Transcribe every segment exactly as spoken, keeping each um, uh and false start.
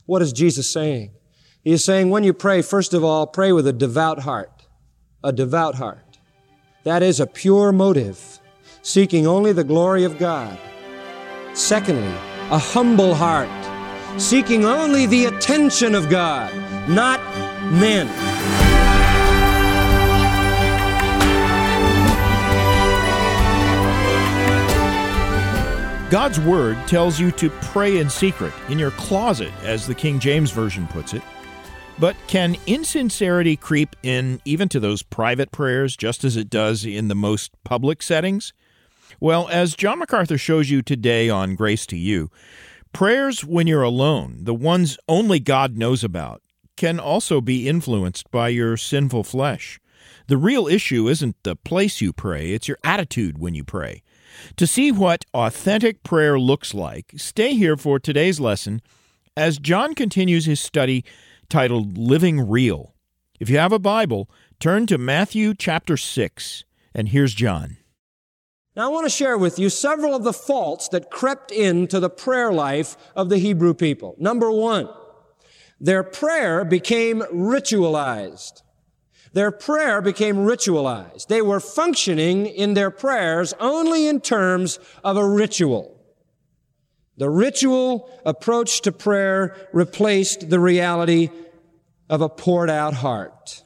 What is Jesus saying? He is saying when you pray, first of all, pray with a devout heart. A devout heart. That is a pure motive, seeking only the glory of God. Secondly, a humble heart, seeking only the attention of God, not men. God's Word tells you to pray in secret, in your closet, as the King James Version puts it. But can insincerity creep in even to those private prayers, just as it does in the most public settings? Well, as John MacArthur shows you today on Grace to You, prayers when you're alone, the ones only God knows about, can also be influenced by your sinful flesh. The real issue isn't the place you pray, it's your attitude when you pray. To see what authentic prayer looks like, stay here for today's lesson as John continues his study titled Living Real. If you have a Bible, turn to Matthew chapter six, and here's John. Now I want to share with you several of the faults that crept into the prayer life of the Hebrew people. Number one, their prayer became ritualized. Their prayer became ritualized. They were functioning in their prayers only in terms of a ritual. The ritual approach to prayer replaced the reality of a poured-out heart.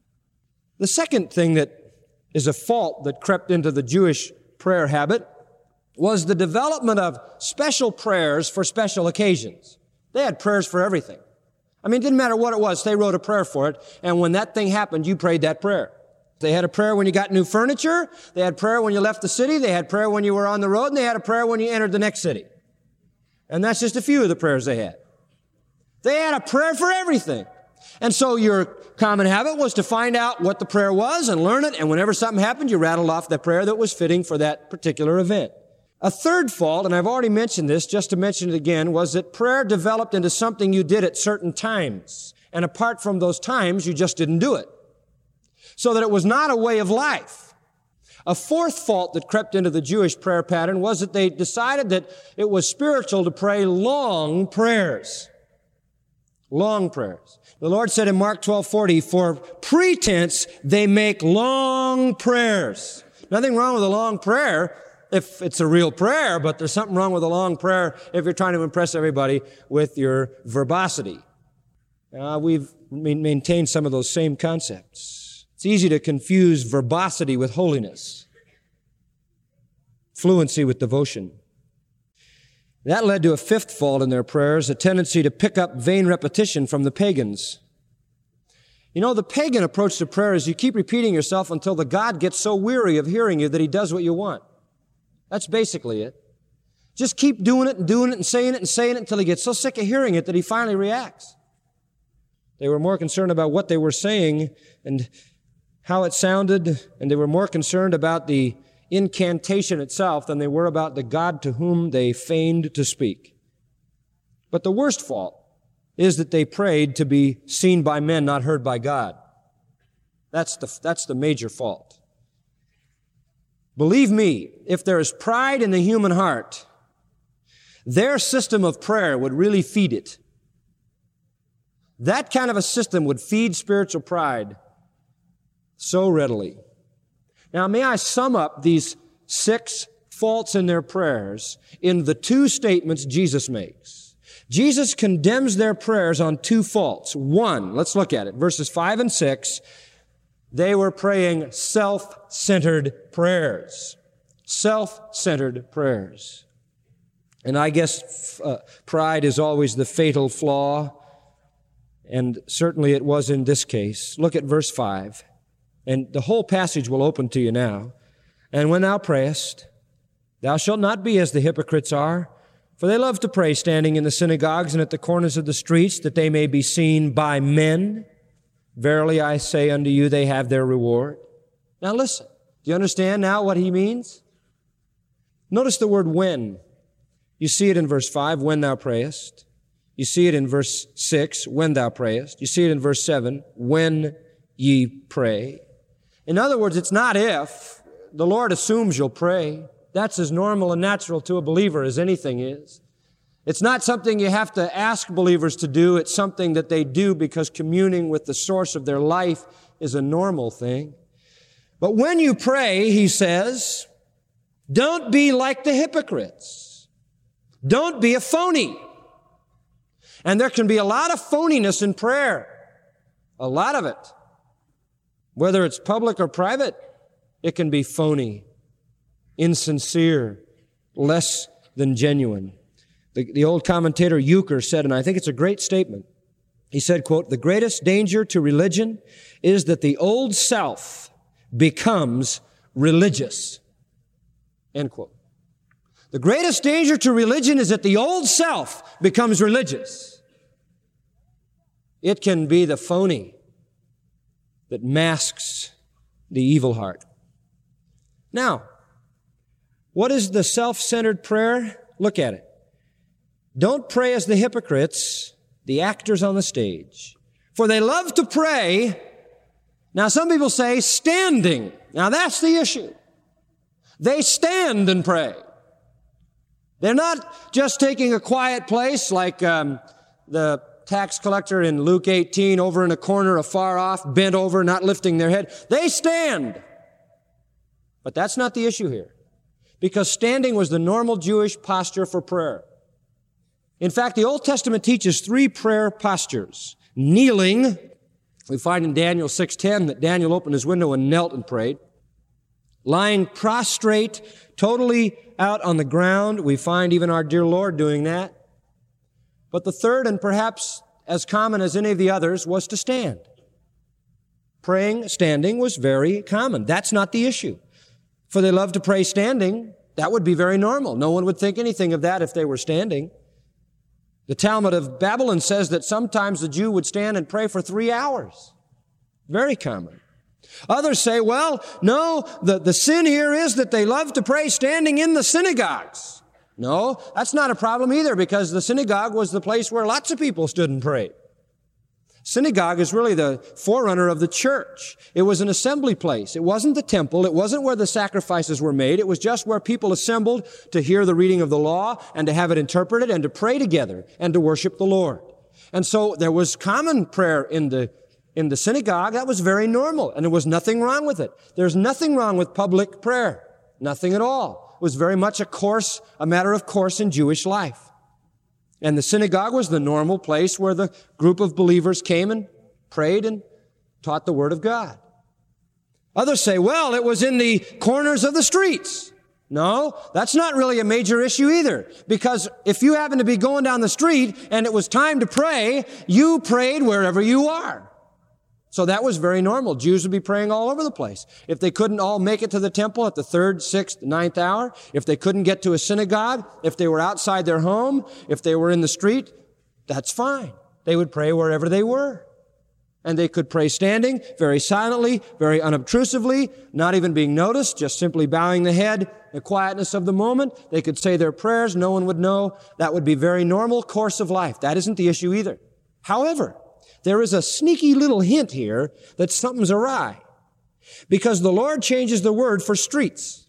The second thing that is a fault that crept into the Jewish prayer habit was the development of special prayers for special occasions. They had prayers for everything. I mean, it didn't matter what it was. They wrote a prayer for it, and when that thing happened, you prayed that prayer. They had a prayer when you got new furniture. They had prayer when you left the city. They had prayer when you were on the road, and they had a prayer when you entered the next city. And that's just a few of the prayers they had. They had a prayer for everything. And so your common habit was to find out what the prayer was and learn it, and whenever something happened, you rattled off the prayer that was fitting for that particular event. A third fault, and I've already mentioned this, just to mention it again, was that prayer developed into something you did at certain times. And apart from those times, you just didn't do it. So that it was not a way of life. A fourth fault that crept into the Jewish prayer pattern was that they decided that it was spiritual to pray long prayers. Long prayers. The Lord said in Mark twelve forty, for pretense they make long prayers. Nothing wrong with a long prayer if it's a real prayer, but there's something wrong with a long prayer if you're trying to impress everybody with your verbosity. Uh, we've maintained some of those same concepts. It's easy to confuse verbosity with holiness, fluency with devotion. That led to a fifth fault in their prayers, a tendency to pick up vain repetition from the pagans. You know, the pagan approach to prayer is you keep repeating yourself until the God gets so weary of hearing you that he does what you want. That's basically it. Just keep doing it and doing it and saying it and saying it until he gets so sick of hearing it that he finally reacts. They were more concerned about what they were saying and how it sounded, and they were more concerned about the incantation itself than they were about the God to whom they feigned to speak. But the worst fault is that they prayed to be seen by men, not heard by God. That's the, that's the major fault. Believe me, if there is pride in the human heart, their system of prayer would really feed it. That kind of a system would feed spiritual pride so readily. Now, may I sum up these six faults in their prayers in the two statements Jesus makes. Jesus condemns their prayers on two faults. One, let's look at it, verses five and six. They were praying self-centered prayers. Self-centered prayers. And I guess uh, pride is always the fatal flaw, and certainly it was in this case. Look at verse five. And the whole passage will open to you now. And when thou prayest, thou shalt not be as the hypocrites are, for they love to pray standing in the synagogues and at the corners of the streets, that they may be seen by men. Verily I say unto you, they have their reward. Now listen, do you understand now what he means? Notice the word when. You see it in verse five, when thou prayest. You see it in verse six, when thou prayest. You see it in verse seven, when ye pray. In other words, it's not if. The Lord assumes you'll pray. That's as normal and natural to a believer as anything is. It's not something you have to ask believers to do. It's something that they do because communing with the source of their life is a normal thing. But when you pray, he says, don't be like the hypocrites. Don't be a phony. And there can be a lot of phoniness in prayer. A lot of it. Whether it's public or private, it can be phony, insincere, less than genuine. The, the old commentator Euchre said, and I think it's a great statement, he said, quote, the greatest danger to religion is that the old self becomes religious, end quote. The greatest danger to religion is that the old self becomes religious. It can be the phony that masks the evil heart. Now, what is the self-centered prayer? Look at it. Don't pray as the hypocrites, the actors on the stage, for they love to pray. Now, some people say standing. Now, that's the issue. They stand and pray. They're not just taking a quiet place like um, the tax collector in Luke eighteen over in a corner afar off, bent over, not lifting their head. They stand. But that's not the issue here, because standing was the normal Jewish posture for prayer. In fact, the Old Testament teaches three prayer postures. Kneeling, we find in Daniel six ten that Daniel opened his window and knelt and prayed. Lying prostrate, totally out on the ground, we find even our dear Lord doing that. But the third, and perhaps as common as any of the others, was to stand. Praying standing was very common. That's not the issue. For they love to pray standing. That would be very normal. No one would think anything of that if they were standing. The Talmud of Babylon says that sometimes the Jew would stand and pray for three hours. Very common. Others say, well, no, the, the sin here is that they love to pray standing in the synagogues. No, that's not a problem either, because the synagogue was the place where lots of people stood and prayed. Synagogue is really the forerunner of the church. It was an assembly place. It wasn't the temple. It wasn't where the sacrifices were made. It was just where people assembled to hear the reading of the law and to have it interpreted and to pray together and to worship the Lord. And so there was common prayer in the in the synagogue. That was very normal, and there was nothing wrong with it. There's nothing wrong with public prayer. Nothing at all. It was very much a course, a matter of course in Jewish life. And the synagogue was the normal place where the group of believers came and prayed and taught the Word of God. Others say, well, it was in the corners of the streets. No, that's not really a major issue either. Because if you happen to be going down the street and it was time to pray, you prayed wherever you are. So that was very normal. Jews would be praying all over the place. If they couldn't all make it to the temple at the third, sixth, ninth hour, if they couldn't get to a synagogue, if they were outside their home, if they were in the street, that's fine. They would pray wherever they were. And they could pray standing, very silently, very unobtrusively, not even being noticed, just simply bowing the head, the quietness of the moment. They could say their prayers. No one would know. That would be very normal course of life. That isn't the issue either. However, there is a sneaky little hint here that something's awry, because the Lord changes the word for streets.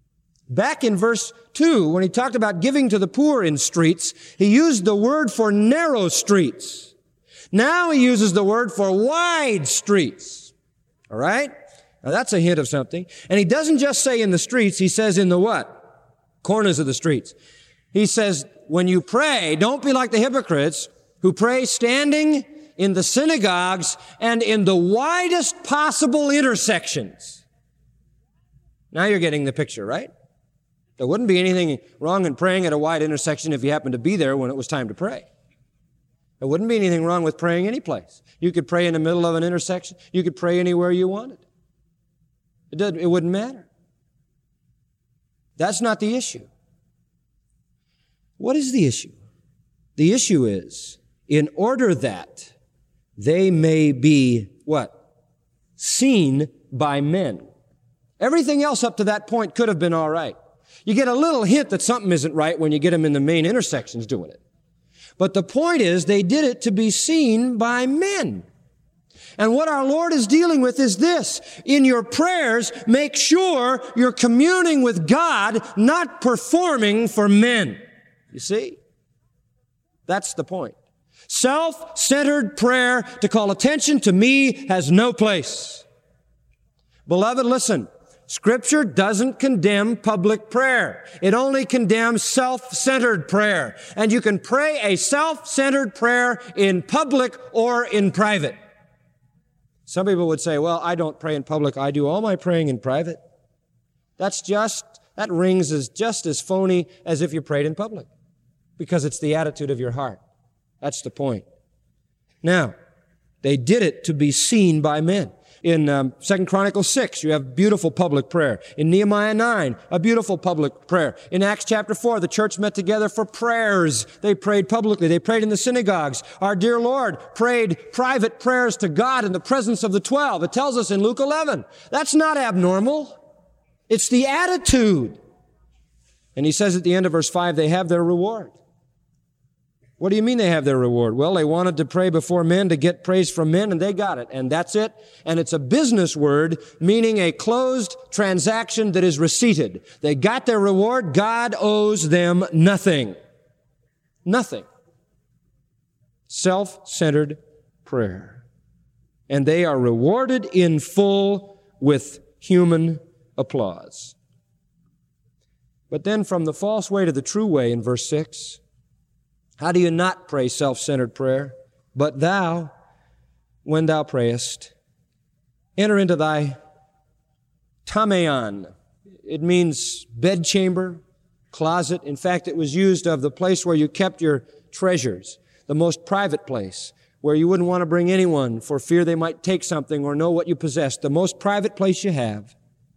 Back in verse two, when he talked about giving to the poor in streets, he used the word for narrow streets. Now he uses the word for wide streets. All right? Now that's a hint of something. And he doesn't just say in the streets, he says in the what? Corners of the streets. He says, when you pray, don't be like the hypocrites who pray standing in the synagogues and in the widest possible intersections. Now you're getting the picture, right? There wouldn't be anything wrong in praying at a wide intersection if you happened to be there when it was time to pray. There wouldn't be anything wrong with praying any place. You could pray in the middle of an intersection. You could pray anywhere you wanted. It did, it wouldn't matter. That's not the issue. What is the issue? The issue is, in order that they may be, what? Seen by men. Everything else up to that point could have been all right. You get a little hint that something isn't right when you get them in the main intersections doing it. But the point is, they did it to be seen by men. And what our Lord is dealing with is this. In your prayers, make sure you're communing with God, not performing for men. You see? That's the point. Self-centered prayer to call attention to me has no place. Beloved, listen. Scripture doesn't condemn public prayer. It only condemns self-centered prayer. And you can pray a self-centered prayer in public or in private. Some people would say, well, I don't pray in public. I do all my praying in private. That's just, that rings as just as phony as if you prayed in public, because it's the attitude of your heart. That's the point. Now, they did it to be seen by men. In um, Second Chronicles six, you have beautiful public prayer. In Nehemiah nine, a beautiful public prayer. In Acts chapter four, the church met together for prayers. They prayed publicly. They prayed in the synagogues. Our dear Lord prayed private prayers to God in the presence of the twelve. It tells us in Luke eleven. That's not abnormal. It's the attitude. And he says at the end of verse five, they have their reward. What do you mean they have their reward? Well, they wanted to pray before men to get praise from men, and they got it. And that's it. And it's a business word, meaning a closed transaction that is receipted. They got their reward. God owes them nothing. Nothing. Self-centered prayer. And they are rewarded in full with human applause. But then from the false way to the true way in verse six, how do you not pray self-centered prayer? But thou, when thou prayest, enter into thy tameion. It means bedchamber, closet. In fact, it was used of the place where you kept your treasures, the most private place, where you wouldn't want to bring anyone for fear they might take something or know what you possess, the most private place you have.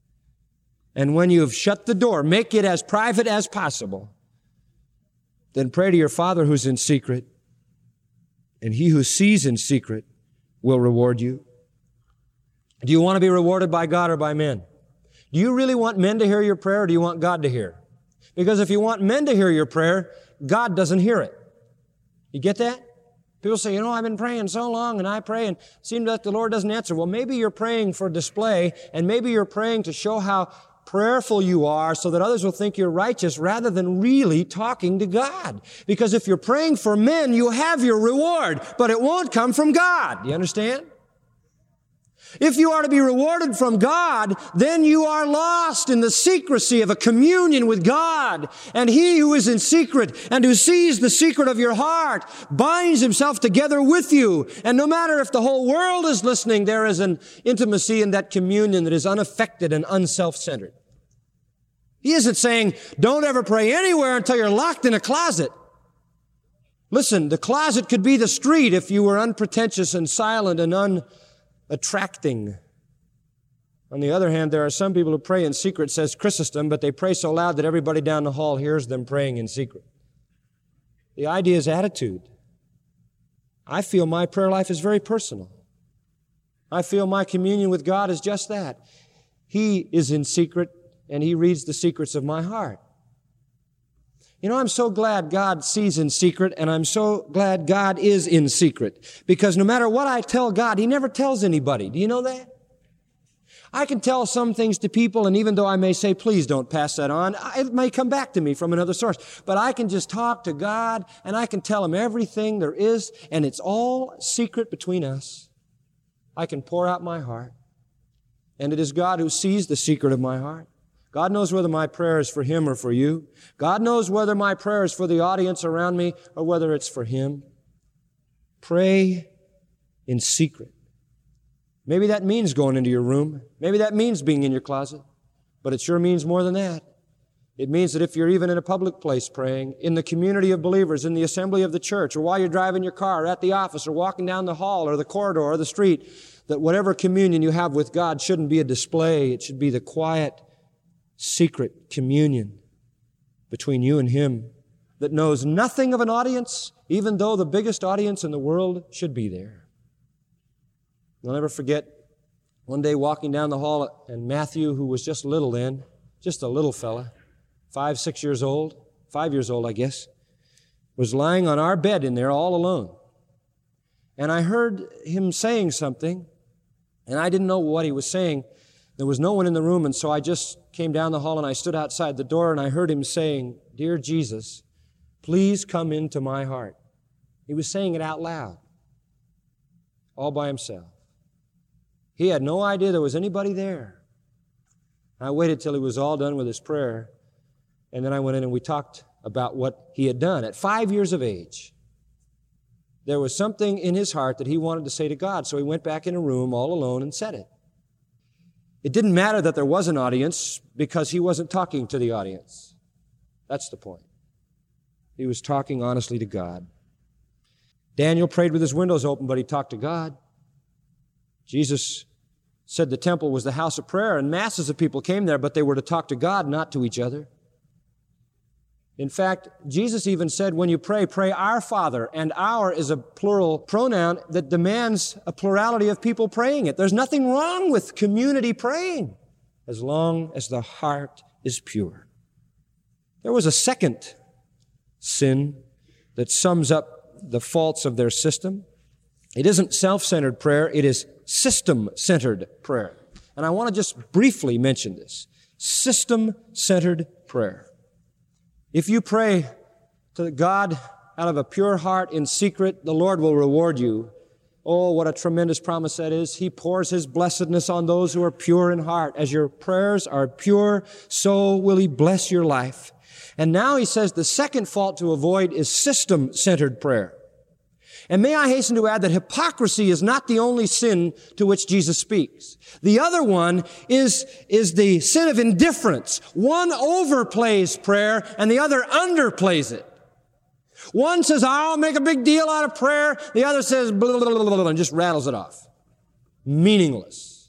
And when you've shut the door, make it as private as possible. Then pray to your Father who's in secret, and He who sees in secret will reward you. Do you want to be rewarded by God or by men? Do you really want men to hear your prayer, or do you want God to hear? Because if you want men to hear your prayer, God doesn't hear it. You get that? People say, you know, I've been praying so long, and I pray, and it seems like the Lord doesn't answer. Well, maybe you're praying for display, and maybe you're praying to show how prayerful you are so that others will think you're righteous rather than really talking to God. Because if you're praying for men, you have your reward, but it won't come from God. Do you understand? If you are to be rewarded from God, then you are lost in the secrecy of a communion with God. And He who is in secret and who sees the secret of your heart binds Himself together with you. And no matter if the whole world is listening, there is an intimacy in that communion that is unaffected and unself-centered. He isn't saying, don't ever pray anywhere until you're locked in a closet. Listen, the closet could be the street if you were unpretentious and silent and un attracting. On the other hand, there are some people who pray in secret, says Chrysostom, but they pray so loud that everybody down the hall hears them praying in secret. The idea is attitude. I feel my prayer life is very personal. I feel my communion with God is just that. He is in secret, and He reads the secrets of my heart. You know, I'm so glad God sees in secret, and I'm so glad God is in secret. Because no matter what I tell God, He never tells anybody. Do you know that? I can tell some things to people, and even though I may say, please don't pass that on, it may come back to me from another source. But I can just talk to God, and I can tell Him everything there is, and it's all secret between us. I can pour out my heart, and it is God who sees the secret of my heart. God knows whether my prayer is for Him or for you. God knows whether my prayer is for the audience around me or whether it's for Him. Pray in secret. Maybe that means going into your room. Maybe that means being in your closet. But it sure means more than that. It means that if you're even in a public place praying, in the community of believers, in the assembly of the church, or while you're driving your car, or at the office, or walking down the hall, or the corridor, or the street, that whatever communion you have with God shouldn't be a display. It should be the quiet, secret communion between you and Him that knows nothing of an audience, even though the biggest audience in the world should be there. I'll never forget one day walking down the hall, and Matthew, who was just little then, just a little fella, five, six years old, five years old, I guess, was lying on our bed in there all alone. And I heard him saying something, and I didn't know what he was saying. There was no one in the room, and so I just came down the hall and I stood outside the door, and I heard him saying, "Dear Jesus, please come into my heart." He was saying it out loud, all by himself. He had no idea there was anybody there. I waited till he was all done with his prayer, and then I went in and we talked about what he had done. At five years of age, there was something in his heart that he wanted to say to God, so he went back in a room all alone and said it. It didn't matter that there was an audience because he wasn't talking to the audience. That's the point. He was talking honestly to God. Daniel prayed with his windows open, but he talked to God. Jesus said the temple was the house of prayer, and masses of people came there, but they were to talk to God, not to each other. In fact, Jesus even said, when you pray, pray our Father, and our is a plural pronoun that demands a plurality of people praying it. There's nothing wrong with community praying as long as the heart is pure. There was a second sin that sums up the faults of their system. It isn't self-centered prayer, it is system-centered prayer. And I want to just briefly mention this. System-centered prayer. If you pray to God out of a pure heart in secret, the Lord will reward you. Oh, what a tremendous promise that is. He pours His blessedness on those who are pure in heart. As your prayers are pure, so will He bless your life. And now He says the second fault to avoid is system-centered prayer. And may I hasten to add that hypocrisy is not the only sin to which Jesus speaks. The other one is, is the sin of indifference. One overplays prayer and the other underplays it. One says, I'll make a big deal out of prayer. The other says, blah, blah, blah, blah, and just rattles it off. Meaningless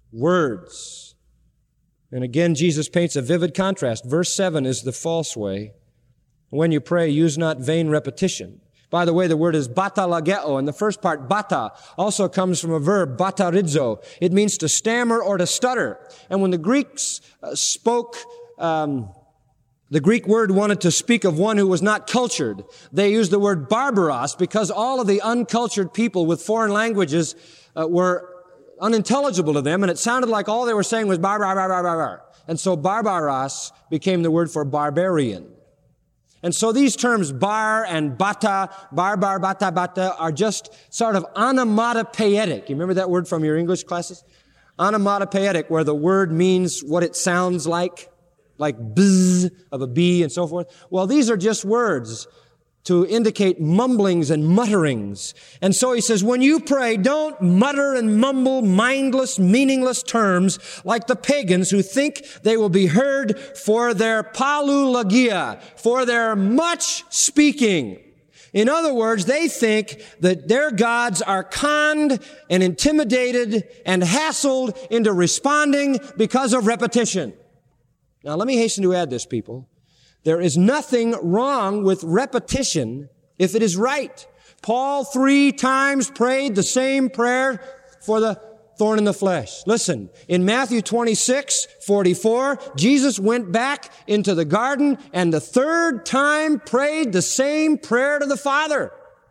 words. And again, Jesus paints a vivid contrast. Verse seven is the false way. When you pray, use not vain repetition. By the way, the word is batalageo, and the first part, bata, also comes from a verb, batarizo. It means to stammer or to stutter. And when the Greeks uh, spoke, um, the Greek word wanted to speak of one who was not cultured. They used the word barbaros because all of the uncultured people with foreign languages uh, were unintelligible to them, and it sounded like all they were saying was bar, bar, bar, bar, bar, bar. And so barbaros became the word for barbarian. And so these terms bar and bata, bar, bar, bata, bata, are just sort of onomatopoetic. You remember that word from your English classes? Onomatopoetic, where the word means what it sounds like, like bzz of a bee and so forth. Well, these are just words to indicate mumblings and mutterings. And so he says, when you pray, don't mutter and mumble mindless, meaningless terms like the pagans who think they will be heard for their palulogia, for their much speaking. In other words, they think that their gods are conned and intimidated and hassled into responding because of repetition. Now, let me hasten to add this, people. There is nothing wrong with repetition if it is right. Paul three times prayed the same prayer for the thorn in the flesh. Listen, in Matthew twenty-six forty-four, Jesus went back into the garden and the third time prayed the same prayer to the Father.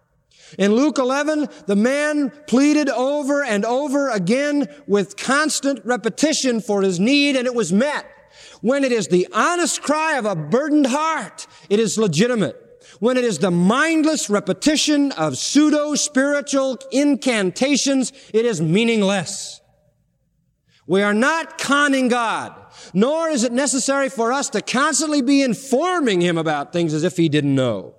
In Luke eleven, the man pleaded over and over again with constant repetition for his need, and it was met. When it is the honest cry of a burdened heart, it is legitimate. When it is the mindless repetition of pseudo-spiritual incantations, it is meaningless. We are not conning God, nor is it necessary for us to constantly be informing Him about things as if He didn't know.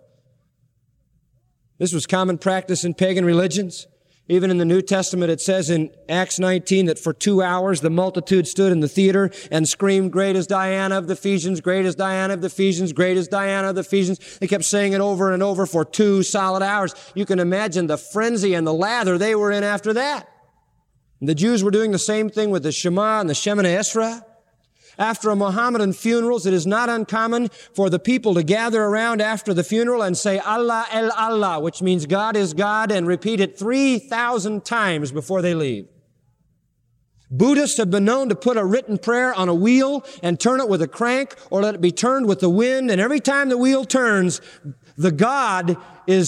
This was common practice in pagan religions. Even in the New Testament, it says in Acts nineteen that for two hours the multitude stood in the theater and screamed, great is Diana of the Ephesians, great is Diana of the Ephesians, great is Diana of the Ephesians. They kept saying it over and over for two solid hours. You can imagine the frenzy and the lather they were in after that. And the Jews were doing the same thing with the Shema and the Shemana Esra. After a Mohammedan funerals, it is not uncommon for the people to gather around after the funeral and say, Allah el Allah, which means God is God, and repeat it three thousand times before they leave. Buddhists have been known to put a written prayer on a wheel and turn it with a crank or let it be turned with the wind, and every time the wheel turns, the God is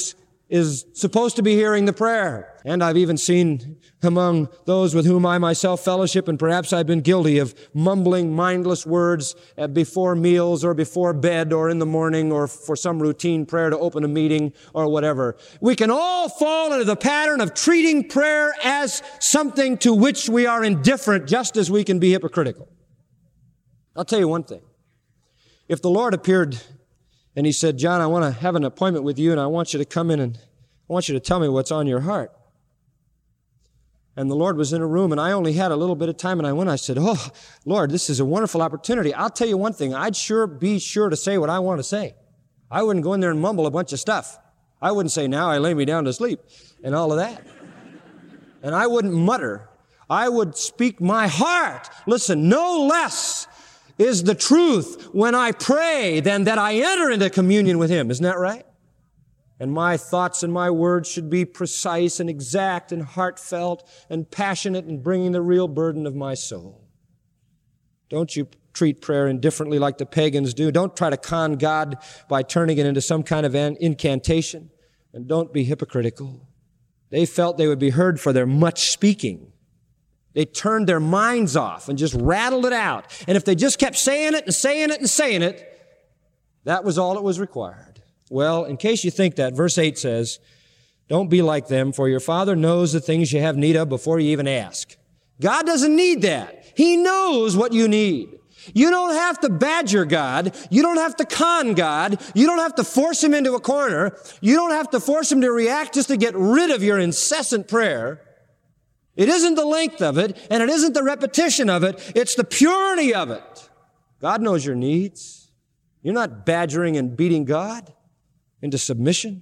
is supposed to be hearing the prayer. And I've even seen among those with whom I myself fellowship, and perhaps I've been guilty of mumbling mindless words before meals or before bed or in the morning or for some routine prayer to open a meeting or whatever. We can all fall into the pattern of treating prayer as something to which we are indifferent, just as we can be hypocritical. I'll tell you one thing. If the Lord appeared and He said, John, I want to have an appointment with you, and I want you to come in and I want you to tell me what's on your heart. And the Lord was in a room, and I only had a little bit of time, and I went, I said, oh, Lord, this is a wonderful opportunity. I'll tell you one thing. I'd sure be sure to say what I want to say. I wouldn't go in there and mumble a bunch of stuff. I wouldn't say, now I lay me down to sleep, and all of that. And I wouldn't mutter. I would speak my heart. Listen, no less is the truth when I pray than that I enter into communion with Him. Isn't that right? And my thoughts and my words should be precise and exact and heartfelt and passionate and bringing the real burden of my soul. Don't you treat prayer indifferently like the pagans do. Don't try to con God by turning it into some kind of an incantation. And don't be hypocritical. They felt they would be heard for their much speaking. They turned their minds off and just rattled it out. And if they just kept saying it and saying it and saying it, that was all it was required. Well, in case you think that, verse eight says, don't be like them, for your Father knows the things you have need of before you even ask. God doesn't need that. He knows what you need. You don't have to badger God. You don't have to con God. You don't have to force Him into a corner. You don't have to force Him to react just to get rid of your incessant prayer. It isn't the length of it, and it isn't the repetition of it. It's the purity of it. God knows your needs. You're not badgering and beating God into submission.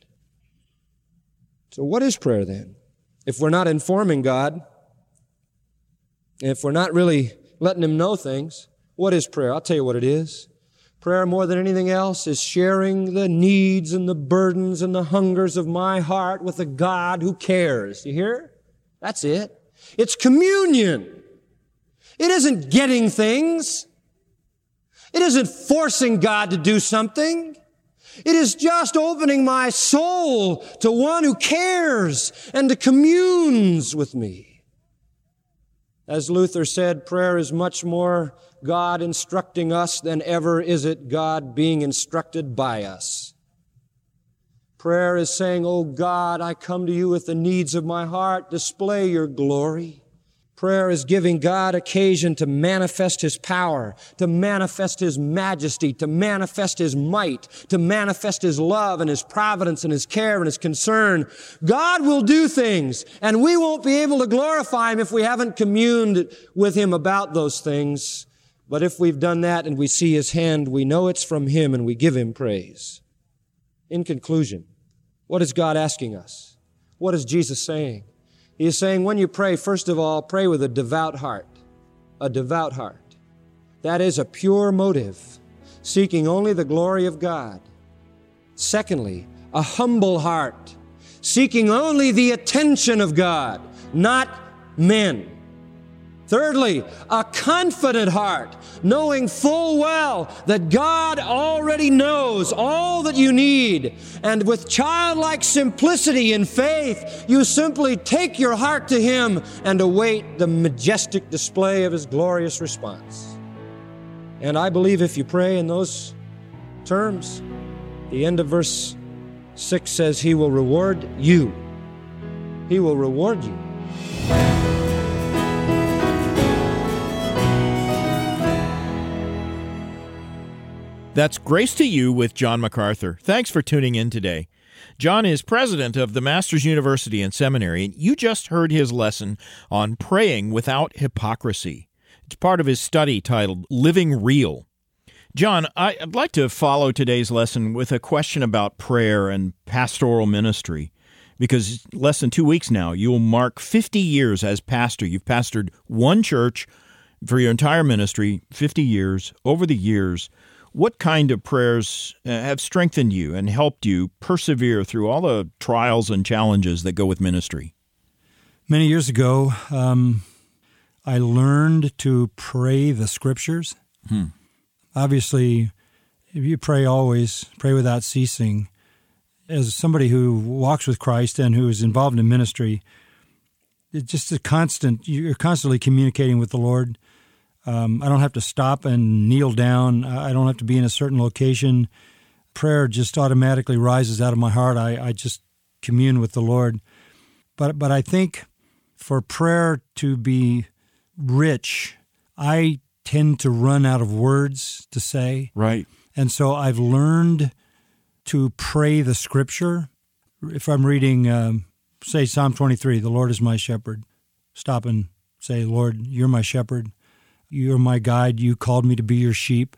So what is prayer then? If we're not informing God, if we're not really letting Him know things, what is prayer? I'll tell you what it is. Prayer, more than anything else, is sharing the needs and the burdens and the hungers of my heart with a God who cares. You hear? That's it. It's communion. It isn't getting things. It isn't forcing God to do something. It is just opening my soul to one who cares and to communes with me. As Luther said, prayer is much more God instructing us than ever is it God being instructed by us. Prayer is saying, oh God, I come to you with the needs of my heart. Display your glory. Prayer is giving God occasion to manifest His power, to manifest His majesty, to manifest His might, to manifest His love and His providence and His care and His concern. God will do things, and we won't be able to glorify Him if we haven't communed with Him about those things. But if we've done that and we see His hand, we know it's from Him and we give Him praise. In conclusion, what is God asking us? What is Jesus saying? He is saying, when you pray, first of all, pray with a devout heart. A devout heart. That is a pure motive, seeking only the glory of God. Secondly, a humble heart, seeking only the attention of God, not men. Thirdly, a confident heart, knowing full well that God already knows all that you need. And with childlike simplicity and faith, you simply take your heart to Him and await the majestic display of His glorious response. And I believe if you pray in those terms, the end of verse six says, He will reward you. He will reward you. That's Grace to You with John MacArthur. Thanks for tuning in today. John is president of the Masters University and Seminary, and you just heard his lesson on praying without hypocrisy. It's part of his study titled Living Real. John, I'd like to follow today's lesson with a question about prayer and pastoral ministry, because less than two weeks now, you'll mark fifty years as pastor. You've pastored one church for your entire ministry, fifty years. Over the years, what kind of prayers have strengthened you and helped you persevere through all the trials and challenges that go with ministry? Many years ago, um, I learned to pray the Scriptures. Hmm. Obviously, if you pray always, pray without ceasing, as somebody who walks with Christ and who is involved in ministry, it's just a constant, you're constantly communicating with the Lord. Um, I don't have to stop and kneel down. I don't have to be in a certain location. Prayer just automatically rises out of my heart. I, I just commune with the Lord. But but I think for prayer to be rich, I tend to run out of words to say. Right. And so I've learned to pray the Scripture. If I'm reading, um, say, Psalm twenty-three, the Lord is my shepherd, stop and say, Lord, you're my shepherd. You're my guide. You called me to be your sheep.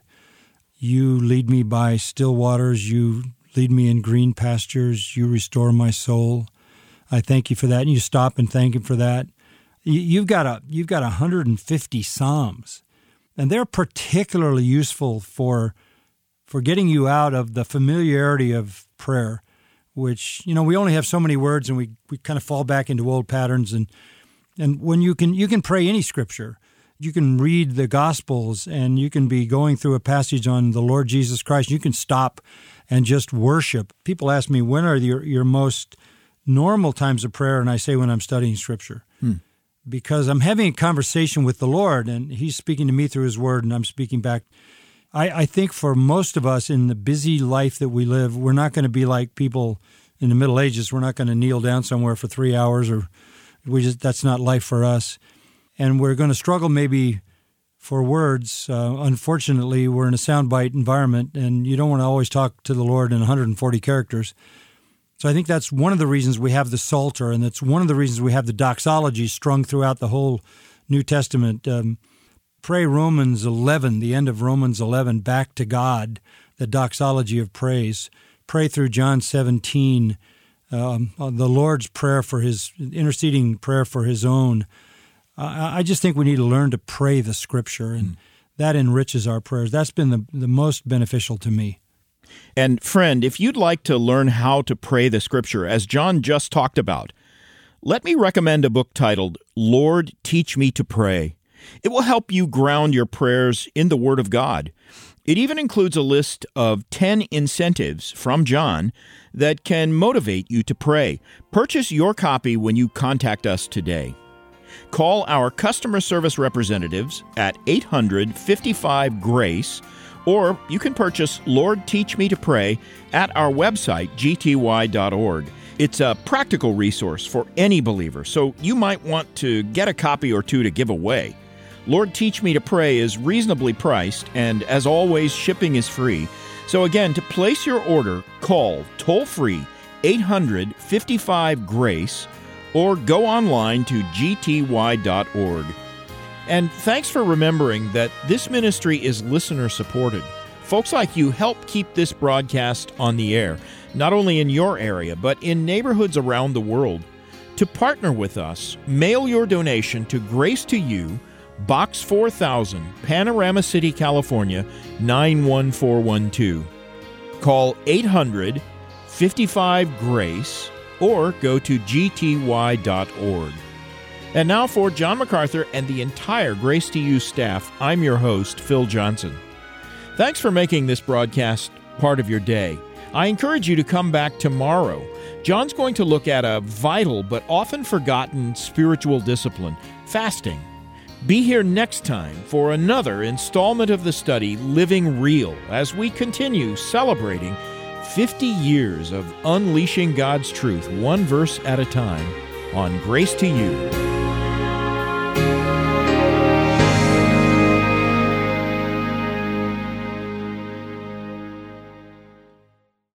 You lead me by still waters. You lead me in green pastures. You restore my soul. I thank you for that. And you stop and thank him for that. You've got a you've got one hundred fifty Psalms, and they're particularly useful for for getting you out of the familiarity of prayer, which, you know, we only have so many words, and we, we kind of fall back into old patterns. And and when you can you can pray any scripture. You can read the Gospels, and you can be going through a passage on the Lord Jesus Christ. You can stop and just worship. People ask me, when are your, your most normal times of prayer? And I say, when I'm studying Scripture. Hmm. Because I'm having a conversation with the Lord, and He's speaking to me through His Word, and I'm speaking back. I, I think for most of us in the busy life that we live, we're not going to be like people in the Middle Ages. We're not going to kneel down somewhere for three hours, or we just that's not life for us. And we're going to struggle maybe for words. Uh, unfortunately, we're in a soundbite environment, and you don't want to always talk to the Lord in one hundred forty characters. So I think that's one of the reasons we have the Psalter, and that's one of the reasons we have the doxology strung throughout the whole New Testament. Um, pray Romans eleven, the end of Romans eleven, back to God, the doxology of praise. Pray through John seventeen, um, the Lord's prayer for His, interceding prayer for His own. I just think we need to learn to pray the Scripture, and mm. that enriches our prayers. That's been the, the most beneficial to me. And friend, if you'd like to learn how to pray the Scripture, as John just talked about, let me recommend a book titled, Lord, Teach Me to Pray. It will help you ground your prayers in the Word of God. It even includes a list of ten incentives from John that can motivate you to pray. Purchase your copy when you contact us today. Call our customer service representatives at eight hundred, fifty-five, GRACE, or you can purchase Lord Teach Me to Pray at our website, g t y dot org. It's a practical resource for any believer, so you might want to get a copy or two to give away. Lord Teach Me to Pray is reasonably priced, and as always, shipping is free. So again, to place your order, call toll-free eight hundred, fifty-five, GRACE, or go online to g t y dot org. And thanks for remembering that this ministry is listener-supported. Folks like you help keep this broadcast on the air, not only in your area, but in neighborhoods around the world. To partner with us, mail your donation to Grace to You, Box four thousand, Panorama City, California, nine one four one two. Call eight hundred, fifty-five, GRACE, or go to g t y dot org. And now for John MacArthur and the entire Grace to You staff, I'm your host, Phil Johnson. Thanks for making this broadcast part of your day. I encourage you to come back tomorrow. John's going to look at a vital but often forgotten spiritual discipline, fasting. Be here next time for another installment of the study, Living Real, as we continue celebrating fifty years of unleashing God's truth, one verse at a time, on Grace to You.